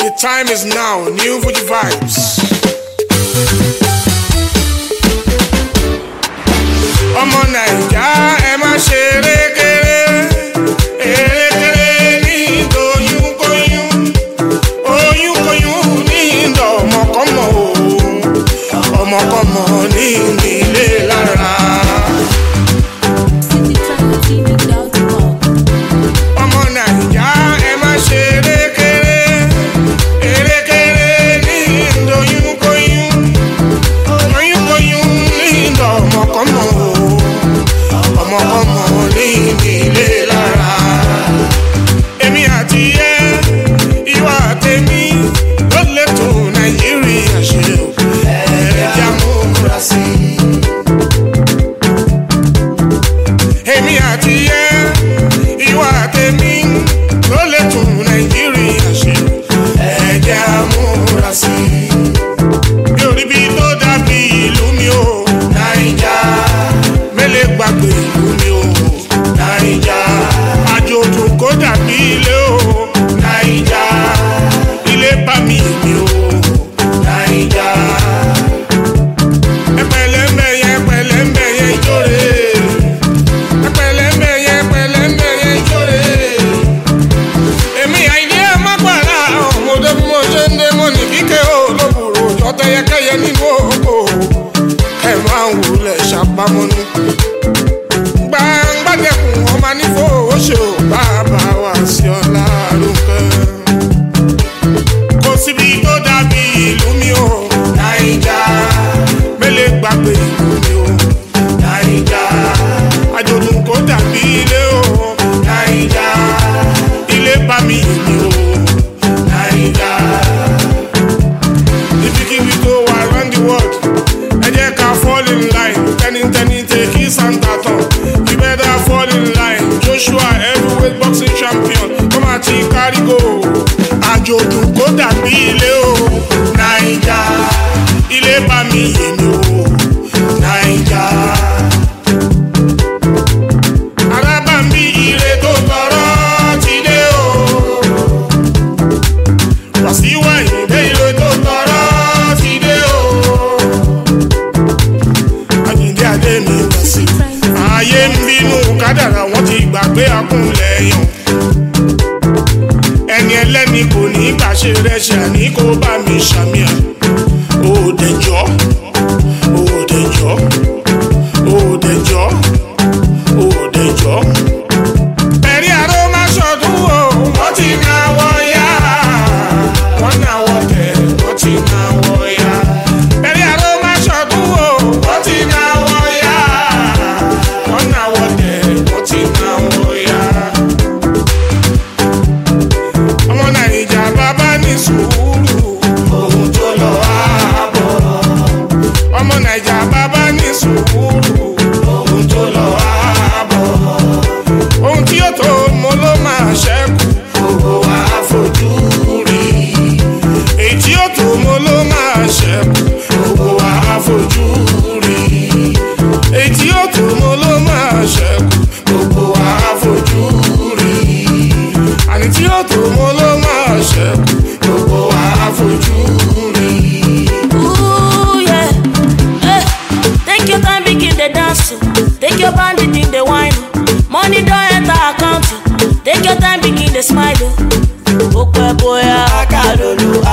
The time is now, new Fuji vibes. Ọmọ Naija ẹ má ṣe erékeré, erékeré ní ìdòyúnkóyún, oyúnkóyún ní ìdọ̀mọ̀kọ́mọ̀ o, ọmọkọ́mọ ní ìnílé lára. Ọmọ Naija ẹ má ṣe erékeré, erékeré ní ìdòyúnkóyún, oyúnkóyún ní ìdọ̀mọ̀kọ́mọ̀ o. Ọmọkọ́mọ ní ìnílé lára. Èmi àti ẹ, ìwà tèmi ló lè tó Nàìjíríà ṣe o. Ẹ̀ẹ́dẹ́gbẹ́ múra sí i. Èmi àti ẹ, ìwà tèmi ló lè tó Nàìjíríà ṣe o. Ẹ̀ẹ́dẹ́gbẹ́ múra sí i. Mi ò rí bí tó dàbí ìlú mi o, Naija. Mélé gbàgbé ìlú mi o, Naija. Àjò tó kó dàbí ilé o, Naija. Ilé bá mi mi o, Naija. Ẹpẹlẹmẹyẹ ẹpẹlẹmẹyẹ ìjórè. Ẹpẹlẹmẹyẹ ẹpẹlẹmẹyẹ ìjórè. Èmi àìní ẹ má gbàrà ọmọdé bí mo ṣe ń dé mo ní kíkẹ́ o lóbùrò yọtẹyẹkẹyẹ nínú oko. Ẹ máa ń wulẹ̀ ṣàpamọ́nú. Gbàngbàdẹ̀kùn ọmọ nífò oṣù bàbá wa sí ọ̀la lókè. Kò síbi tó dàbí ìlú mi o, Naija. Mélé gbàgbé ìlú mi o, Naija. Àjọ̀dún kò dàbí ilé o, Naija. Ilé bá mi mi o, Naija. Ibikíbi tó wà around the world, ẹ jẹ́ ká fall in line. Tẹ́nitẹ́ni tèkí Santa tán. You better fall in line. Joshua heavyweight boxing champion. Come on, carry go. Àjọ̀dún kò dàbí ilé o, Naija. Ilé bá mi èmi o, Naija. Arábàmbí ire tó tọrọ ti dé o. Wàsíwà ìdè ire tó tọrọ ti dé o. Àyìndé adé mi wá sí. Ayé ń bínú kádàrá wọn ti gbàgbé akúnlẹ̀ yàn. Ẹni ẹlẹ́ni kò ní gbàṣẹ rẹ̀ ṣe àní kó bá mi ṣàmìà. Òdẹjọ́, òdẹjọ́, òdẹjọ́, òdẹjọ́. Ẹ̀rí àró má ṣọdún o, wọ́n ti náwó yá. Wọ́n náwó tẹ̀, wọ́n ti náwó yá. Ẹ̀rí àró má ṣọdún o, wọ́n ti náwó yá. Wọ́n náwó tẹ̀, wọ́n ti náwó yá. Ọmọ Naija bàbá ní sùúrù, ohun tó lọ àbọ̀. Ọmọ Naija bàbá ní sùúrù, ohun tó lọ àbọ̀. Ohun tí yóò tó mo ló máa ṣẹ́kù, gbogbo wa fojú rí. Èyí tí yóò tó mo ló máa ṣẹ́kù, gbogbo wa fojú rí. Èyí tí yóò tó mo ló máa ṣẹ́kù, gbogbo wa fojú rí. Àní tí yóò tó mo ló máa ṣẹ́kù, gbogbo wa fojú rí. Ooh, yeah. Take your time, begin the dance. Take your band, begin the wine. Money don't enter account. Take your time, begin the smile. Okwe boya, akalolu,